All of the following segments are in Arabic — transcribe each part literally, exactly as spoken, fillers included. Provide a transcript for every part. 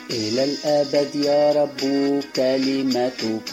إلى الأبد يا رب كلمتك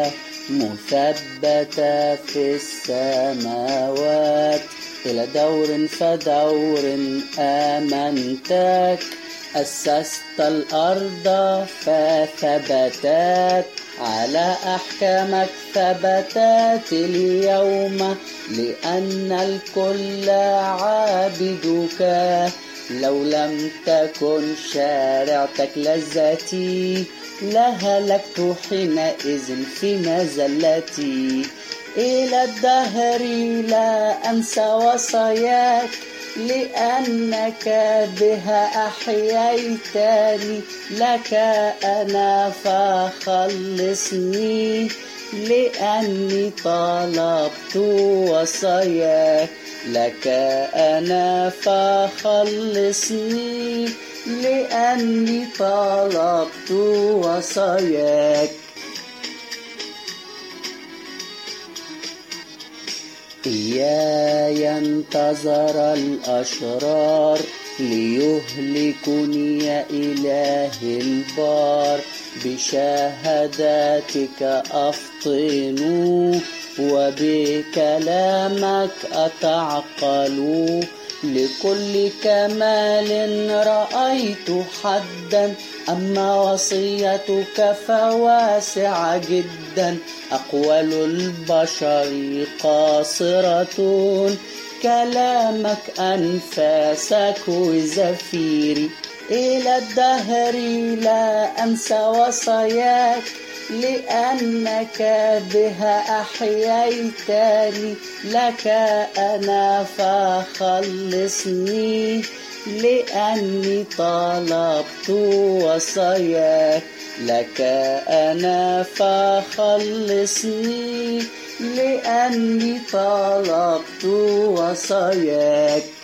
مثبتة في السماوات. إلى دور فدور آمنتك، أسست الأرض فثبتت، على أحكامك ثبتت اليوم، لأن الكل عابدك. لو لم تكن شارعتك لذتي، لهلكت حينئذ في مزلتي. إلى الدهر لا أنسى وصاياك، لأنك بها أحييتني. لك أنا فخلصني، لأني طلبت وصاياك. لك أنا فخلصني، لأني طلبت وصاياك. إياي انتظر الأشرار، ليهلكني يا إله البار. بشهاداتك أفطن، وبكلامك أتعقل. لكل كمال رأيت حدا، أما وصيتك فواسعة جدا. أقوال البشر قاصرة، كلامك أنفاسك وزفيري. إلى الدهر لا أنسى وصاياك، لأنك بها أحييتني. لك أنا فخلصني، لأني طلبت وصاياك. لك أنا فخلصني، لأني طلبت وصاياك.